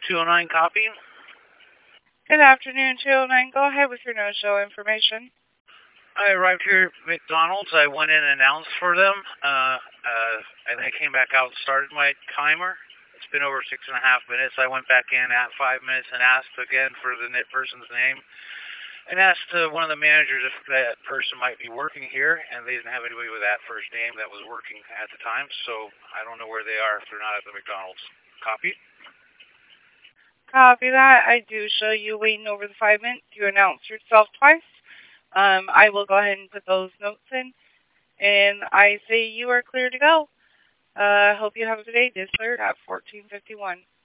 209 copy. Good afternoon, 209. Go ahead with your no-show information. I arrived here at McDonald's. I went in and announced for them, and I came back out and started my timer. It's been over 6.5 minutes. I went back in at 5 minutes and asked again for the person's name, and asked one of the managers if that person might be working here, and they didn't have anybody with that first name that was working at the time, so I don't know where they are if they're not at the McDonald's. Copy? Copy that. I do show you waiting over the 5 minutes. You announced yourself twice. I will go ahead and put those notes in, and I say you are clear to go. Hope you have a good day. This cleared at 14:51.